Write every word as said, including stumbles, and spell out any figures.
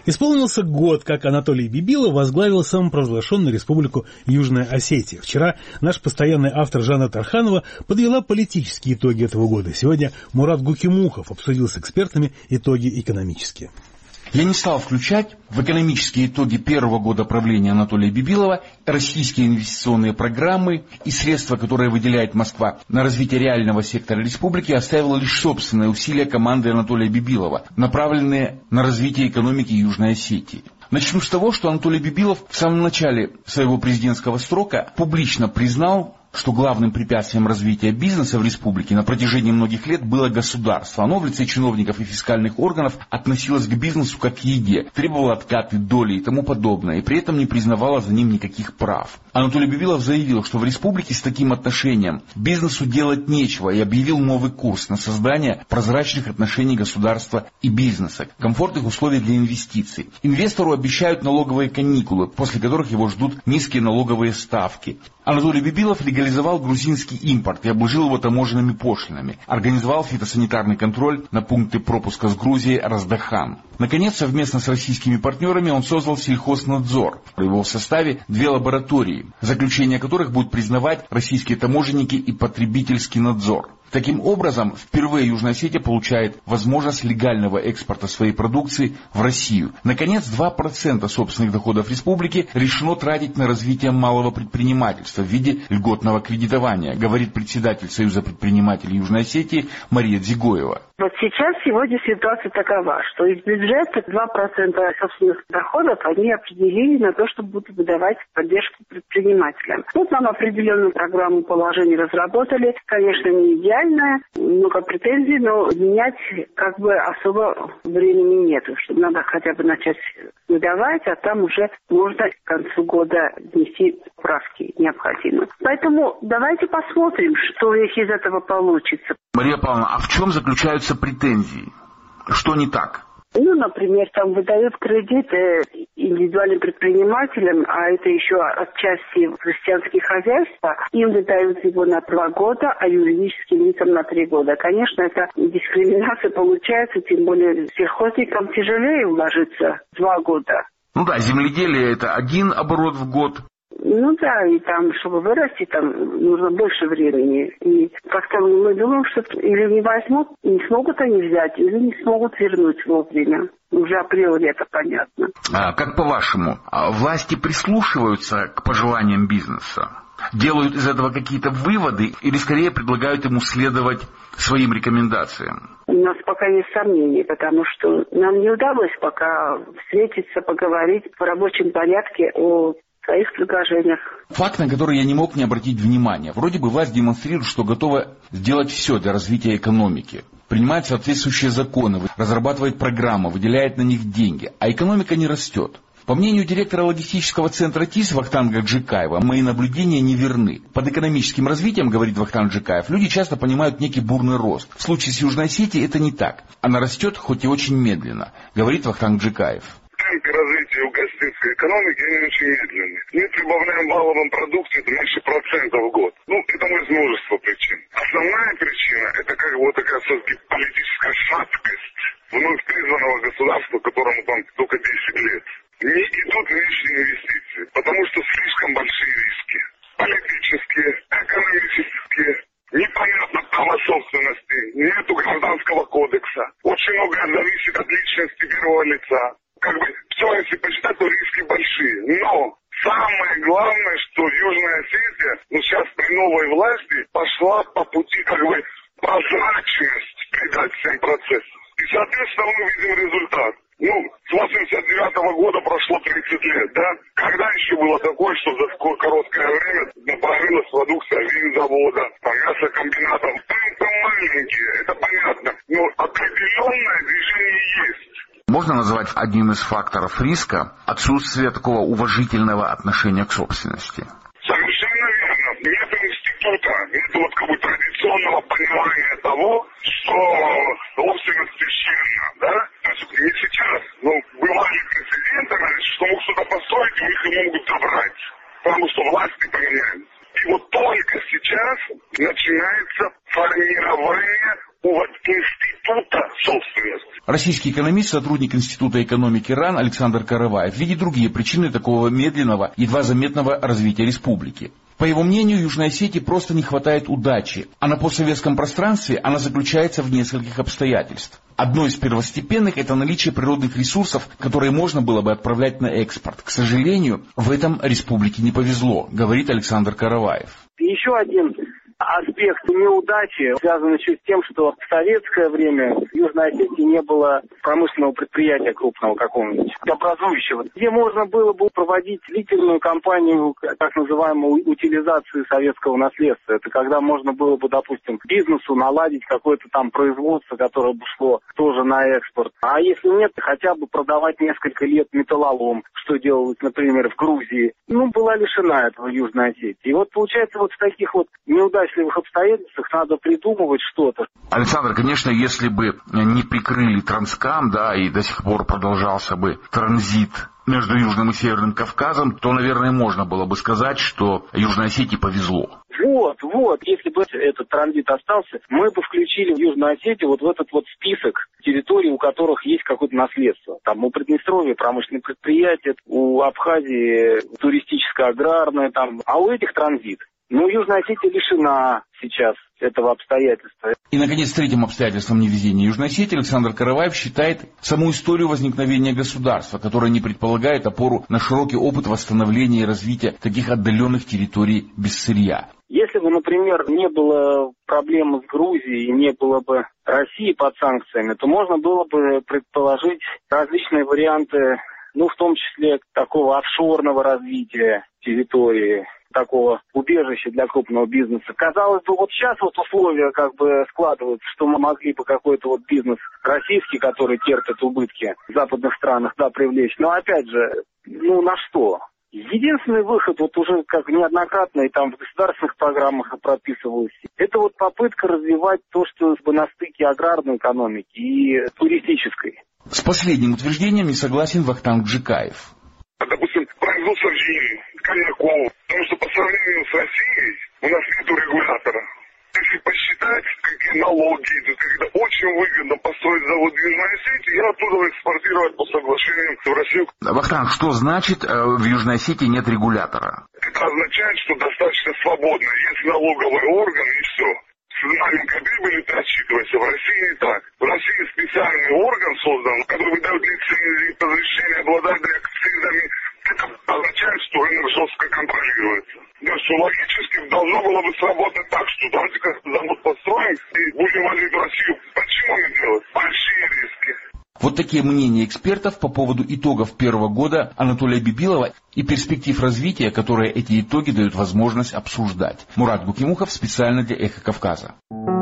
Исполнился год, как Анатолий Бибилов возглавил самопровозглашенную республику Южная Осетия. Вчера наш постоянный автор Жанна Тарханова подвела политические итоги этого года. Сегодня Мурат Гукимухов обсудил с экспертами итоги экономические. Я не стал включать в экономические итоги первого года правления Анатолия Бибилова российские инвестиционные программы и средства, которые выделяет Москва на развитие реального сектора республики, оставил лишь собственные усилия команды Анатолия Бибилова, направленные на развитие экономики Южной Осетии. Начну с того, что Анатолий Бибилов в самом начале своего президентского срока публично признал, что главным препятствием развития бизнеса в республике на протяжении многих лет было государство. Оно в лице чиновников и фискальных органов относилось к бизнесу как к еде, требовало откаты, доли и тому подобное, и при этом не признавало за ним никаких прав. Анатолий Бибилов заявил, что в республике с таким отношением бизнесу делать нечего, и объявил новый курс на создание прозрачных отношений государства и бизнеса, комфортных условий для инвестиций. Инвестору обещают налоговые каникулы, после которых его ждут низкие налоговые ставки. Анатолий Бибилов легализовал грузинский импорт и обложил его таможенными пошлинами, организовал фитосанитарный контроль на пункты пропуска с Грузией Раздахан. Наконец, совместно с российскими партнерами он создал сельхознадзор. В его составе две лаборатории, заключение которых будут признавать российские таможенники и потребительский надзор. Таким образом, впервые Южная Осетия получает возможность легального экспорта своей продукции в Россию. Наконец, два процента собственных доходов республики решено тратить на развитие малого предпринимательства в виде льготного кредитования, говорит председатель Союза предпринимателей Южной Осетии Мария Дзигоева. Вот сейчас, сегодня ситуация такова, что из бюджета два процента собственных доходов они определили на то, чтобы будут выдавать поддержку предпринимателям. Вот нам определенную программу положений разработали, конечно, не идеальная, много претензий, но менять как бы особо времени нету, что надо хотя бы начать выдавать, а там уже можно к концу года внести правки необходимые. Поэтому давайте посмотрим, что из этого получится. Мария Павловна, а в чем заключаются претензии? Что не так? Ну, например, там выдают кредиты индивидуальным предпринимателям, а это еще отчасти крестьянские хозяйства. Им выдают его на два года, а юридическим лицам на три года. Конечно, это дискриминация получается, тем более сельхозникам тяжелее вложиться два года. Ну да, земледелие это один оборот в год. Ну да, и там, чтобы вырасти, там нужно больше времени. И как-то мы думаем, что или не возьмут, не смогут они взять, или не смогут вернуть вовремя. Уже априори это понятно. А, как по-вашему, власти прислушиваются к пожеланиям бизнеса? Делают из этого какие-то выводы или скорее предлагают ему следовать своим рекомендациям? У нас пока есть сомнения, потому что нам не удалось пока встретиться, поговорить в рабочем порядке о своих предложениях. Факт, на который я не мог не обратить внимания. Вроде бы власть демонстрирует, что готова сделать все для развития экономики. Принимает соответствующие законы, разрабатывает программы, выделяет на них деньги, а экономика не растет. По мнению директора логистического центра ТИС Вахтанга Джикаева, мои наблюдения не верны. Под экономическим развитием, говорит Вахтанг Джикаев, люди часто понимают некий бурный рост. В случае с Южной Осетией это не так. Она растет, хоть и очень медленно, говорит Вахтанг Джикаев. Темпы развития угостинской экономики не очень медленные. Мы прибавляем валовым продукции меньше процента в год. Ну, это из множества причин. Основная причина – это как бы вот такая все-таки политическая шаткость вновь призванного государства, которому там только десять лет. Не идут лишние инвестиции, потому что слишком большие риски. Политические, экономические, непонятно права собственности, нету гражданского кодекса. Очень многое зависит от личности первого лица. Как бы все, если посчитать, то риски большие. Но самое главное, что Южная Осетия, ну сейчас при новой власти, пошла по пути как бы прозрачность придать всем процессам. И, соответственно, мы видим результат. Ну, с восемьдесят девятого года прошло тридцать лет, да? Когда еще было такое, что за такое короткое время появилась продукция винзавода, мясокомбинатов? Темпы маленькие, это понятно, но определенное движение есть. Можно назвать одним из факторов риска отсутствие такого уважительного отношения к собственности? Совершенно верно. Нет института, нет вот как бы традиционного понимания того, что собственность священна, да? То есть не сейчас, но бывали прецеденты, что могут что-то построить, и их могут забрать, потому что власти поменяются. И вот только сейчас начинается формирование института собственности. Российский экономист, сотрудник Института экономики РАН Александр Караваев видит другие причины такого медленного, едва заметного развития республики. По его мнению, Южной Осетии просто не хватает удачи, а на постсоветском пространстве она заключается в нескольких обстоятельствах. Одно из первостепенных – это наличие природных ресурсов, которые можно было бы отправлять на экспорт. К сожалению, в этом республике не повезло, говорит Александр Караваев. Еще один аспект неудачи связан еще с тем, что в советское время в Южной Осетии не было промышленного предприятия крупного какого-нибудь, образующего, где можно было бы проводить длительную кампанию так называемой утилизации советского наследства. Это когда можно было бы, допустим, бизнесу наладить какое-то там производство, которое бы шло тоже на экспорт. А если нет, хотя бы продавать несколько лет металлолом, что делалось, например, в Грузии. Ну, была лишена этого Южная Осетия. И вот получается вот в таких вот неудачливых обстоятельствах надо придумывать что-то. Александр, конечно, если бы не прикрыли Транскам, да, и до сих пор продолжался бы транзит между Южным и Северным Кавказом, то, наверное, можно было бы сказать, что Южной Осетии повезло. Вот, вот, если бы этот транзит остался, мы бы включили в Южную Осетию вот в этот вот список территорий, у которых есть какое-то наследство. Там у Приднестровья промышленные предприятия, у Абхазии туристическо-аграрное, там, а у этих транзит. Ну, Южная Осетия лишена сейчас этого обстоятельства. И, наконец, третьим обстоятельством невезения Южной Осетии Александр Караваев считает саму историю возникновения государства, которая не предполагает опору на широкий опыт восстановления и развития таких отдаленных территорий без сырья. Если бы, например, не было проблемы с Грузией, не было бы России под санкциями, то можно было бы предположить различные варианты, ну, в том числе такого офшорного развития территории, такого убежища для крупного бизнеса. Казалось бы, вот сейчас вот условия как бы складываются, что мы могли бы какой-то вот бизнес российский, который терпит убытки в западных странах, да, привлечь. Но опять же, ну на что? Единственный выход, вот уже как неоднократно и там в государственных программах прописывалось, это вот попытка развивать то, что на стыке аграрной экономики и туристической. С последним утверждением не согласен Вахтанг Джикаев. Допустим, производство вина, коньяков, потому что по сравнению с Россией у нас нет регулятора. Если посчитать, какие налоги идут, когда очень выгодно построить завод в Южной Осетии, я оттуда экспортировать по соглашениям в Россию. Вахтанг, что значит в Южной Осетии нет регулятора? Это означает, что достаточно свободно. Есть налоговый орган и все. С маленькой прибыли ты отчитывайся. В России не так. В России специальный орган создан, который выдает лицензии, разрешения обладать акцизами. Это означает, что рынок жестко контролируется. Да, что логически должно было бы сработать так, что давайте как-то завод построим и будем возить в Россию. Почему не делать? Большие риски. Вот такие мнения экспертов по поводу итогов первого года Анатолия Бибилова и перспектив развития, которые эти итоги дают возможность обсуждать. Мурат Гукимухов специально для Эхо Кавказа.